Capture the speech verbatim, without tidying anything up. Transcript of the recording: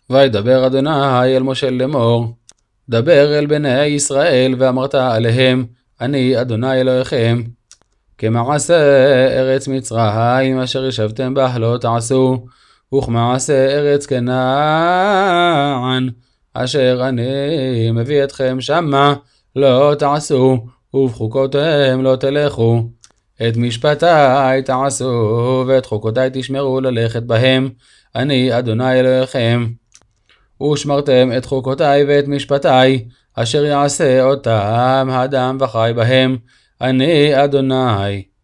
וידבר אדוני אל משה לאמור, דבר אל בני ישראל ואמרת עליהם, אני אדוני אלוהיכם. כמעשה ארץ מצרים אשר ישבתם בה לא תעשו, וכמעשה ארץ כנען אשר אני מביא אתכם שמה לא תעשו, ובחוקותיהם לא תלכו. את משפטי תעשו ואת חוקותי תשמרו ללכת בהם, אני אדוני אלוהיכם. ושמרתם את חוקותי ואת משפטי אשר יעשה אותם האדם וחי בהם, אני אדוני.